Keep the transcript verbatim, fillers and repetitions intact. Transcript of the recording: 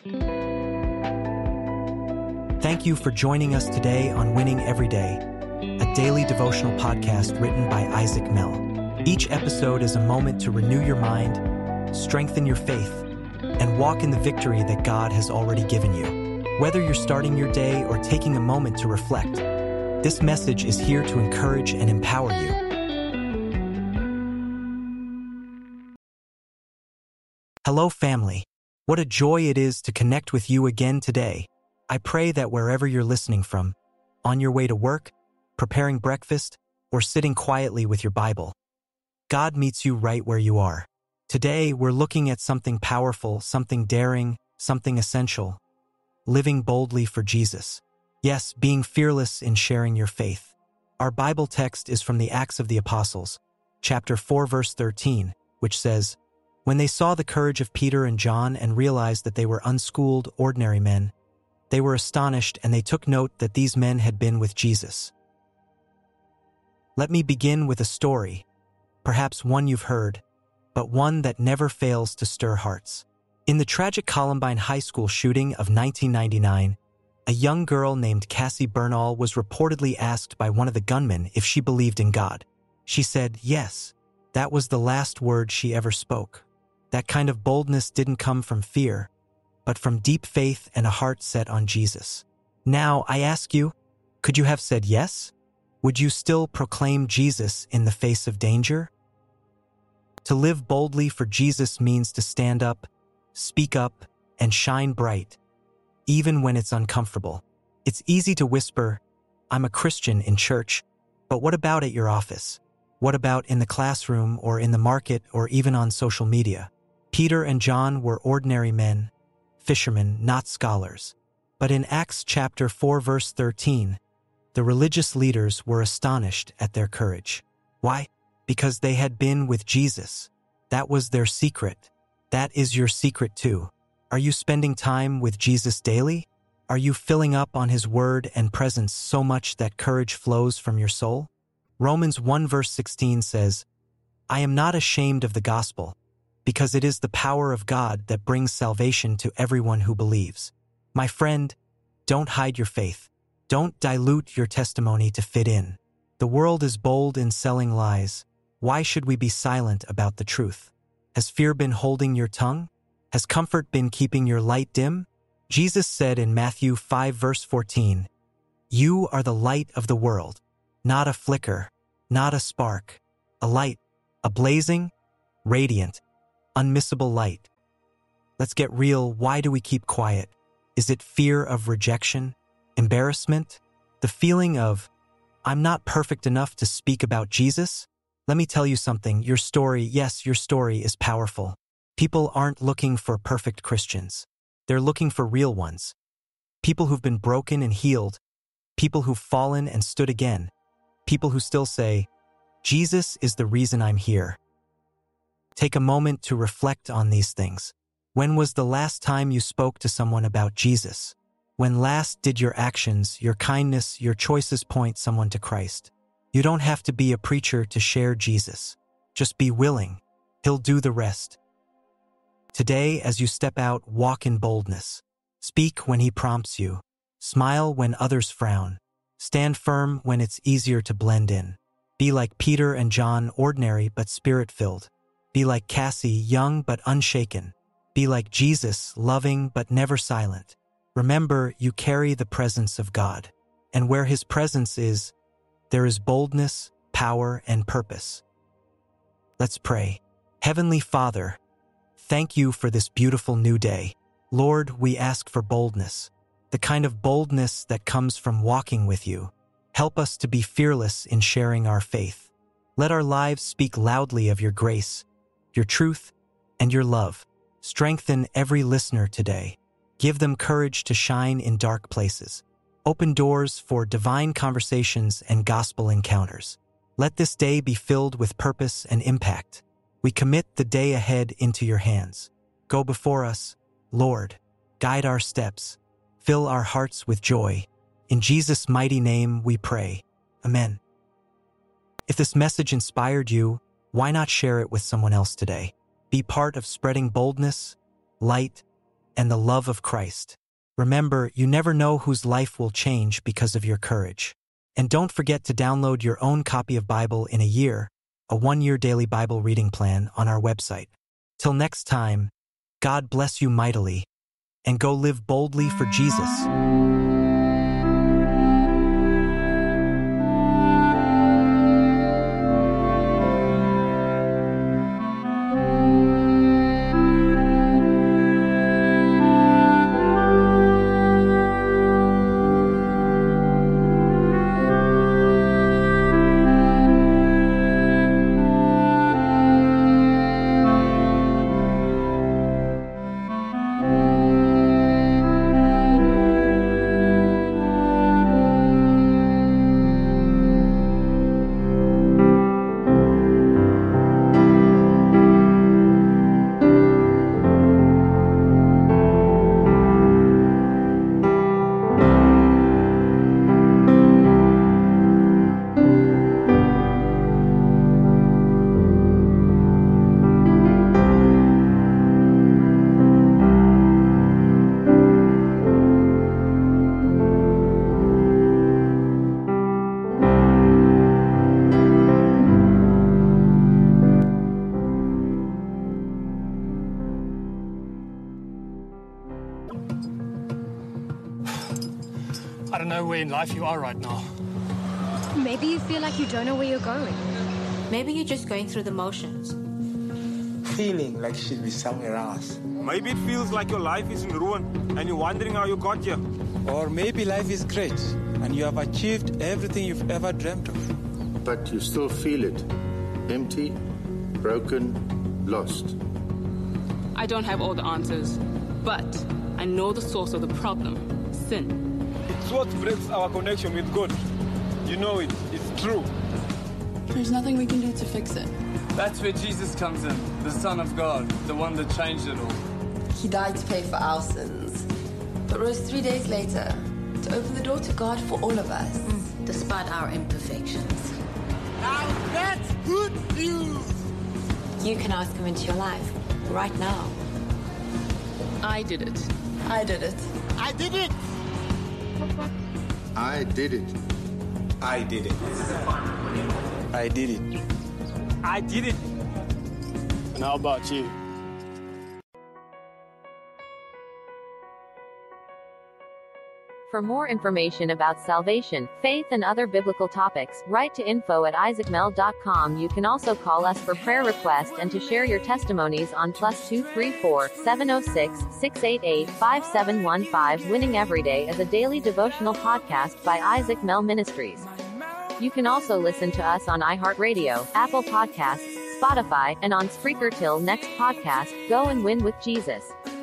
Thank you for joining us today on Winning Every Day, a daily devotional podcast written by Isaac Mell. Each episode is a moment to renew your mind, strengthen your faith, and walk in the victory that God has already given you. Whether you're starting your day or taking a moment to reflect, this message is here to encourage and empower you. Hello, family. What a joy it is to connect with you again today. I pray that wherever you're listening from, on your way to work, preparing breakfast, or sitting quietly with your Bible, God meets you right where you are. Today, we're looking at something powerful, something daring, something essential. Living boldly for Jesus. Yes, being fearless in sharing your faith. Our Bible text is from the Acts of the Apostles, chapter four, verse thirteen, which says, "When they saw the courage of Peter and John and realized that they were unschooled, ordinary men, they were astonished and they took note that these men had been with Jesus." Let me begin with a story, perhaps one you've heard, but one that never fails to stir hearts. In the tragic Columbine High School shooting of nineteen ninety-nine, a young girl named Cassie Bernall was reportedly asked by one of the gunmen if she believed in God. She said, yes. That was the last word she ever spoke. That kind of boldness didn't come from fear, but from deep faith and a heart set on Jesus. Now, I ask you, could you have said yes? Would you still proclaim Jesus in the face of danger? To live boldly for Jesus means to stand up, speak up, and shine bright, even when it's uncomfortable. It's easy to whisper, "I'm a Christian," in church, but what about at your office? What about in the classroom or in the market or even on social media? Peter and John were ordinary men, fishermen, not scholars. But in Acts chapter four, verse thirteen, the religious leaders were astonished at their courage. Why? Because they had been with Jesus. That was their secret. That is your secret too. Are you spending time with Jesus daily? Are you filling up on His word and presence so much that courage flows from your soul? Romans one, verse sixteen says, "I am not ashamed of the gospel, because it is the power of God that brings salvation to everyone who believes." My friend, don't hide your faith. Don't dilute your testimony to fit in. The world is bold in selling lies. Why should we be silent about the truth? Has fear been holding your tongue? Has comfort been keeping your light dim? Jesus said in Matthew five, verse fourteen, "You are the light of the world, not a flicker, not a spark, a light, a blazing, radiant, unmissable light." Let's get real. Why do we keep quiet? Is it fear of rejection? Embarrassment? The feeling of, "I'm not perfect enough to speak about Jesus"? Let me tell you something. Your story, yes, your story is powerful. People aren't looking for perfect Christians. They're looking for real ones. People who've been broken and healed. People who've fallen and stood again. People who still say, "Jesus is the reason I'm here." Take a moment to reflect on these things. When was the last time you spoke to someone about Jesus? When last did your actions, your kindness, your choices point someone to Christ? You don't have to be a preacher to share Jesus. Just be willing. He'll do the rest. Today, as you step out, walk in boldness. Speak when He prompts you. Smile when others frown. Stand firm when it's easier to blend in. Be like Peter and John, ordinary but spirit-filled. Be like Cassie, young but unshaken. Be like Jesus, loving but never silent. Remember, you carry the presence of God. And where His presence is, there is boldness, power, and purpose. Let's pray. Heavenly Father, thank You for this beautiful new day. Lord, we ask for boldness, the kind of boldness that comes from walking with You. Help us to be fearless in sharing our faith. Let our lives speak loudly of Your grace, Your truth, and Your love. Strengthen every listener today. Give them courage to shine in dark places. Open doors for divine conversations and gospel encounters. Let this day be filled with purpose and impact. We commit the day ahead into Your hands. Go before us, Lord. Guide our steps. Fill our hearts with joy. In Jesus' mighty name we pray. Amen. If this message inspired you, why not share it with someone else today? Be part of spreading boldness, light, and the love of Christ. Remember, you never know whose life will change because of your courage. And don't forget to download your own copy of Bible in a Year, a one-year daily Bible reading plan on our website. Till next time, God bless you mightily, and go live boldly for Jesus. I don't know where in life you are right now. Maybe you feel like you don't know where you're going. Maybe you're just going through the motions. Feeling like you should be somewhere else. Maybe it feels like your life is in ruin and you're wondering how you got here. Or maybe life is great and you have achieved everything you've ever dreamt of. But you still feel it. Empty, broken, lost. I don't have all the answers, but I know the source of the problem, sin. It's what breaks our connection with God. You know it. It's true. There's nothing we can do to fix it. That's where Jesus comes in, the Son of God, the one that changed it all. He died to pay for our sins, but rose three days later to open the door to God for all of us. Mm, despite our imperfections. Now that's good news! You can ask him into your life, right now. I did it. I did it. I did it! I did it. I did it. I did it. I did it. And how about you? For more information about salvation, faith, and other biblical topics, write to info at isaac mel dot com. You can also call us for prayer requests and to share your testimonies on plus two three four, seven oh six, six eight eight, five seven one five. Winning Every Day is a daily devotional podcast by Isaac Mel Ministries. You can also listen to us on iHeartRadio, Apple Podcasts, Spotify, and on Spreaker. Till next podcast, go and win with Jesus.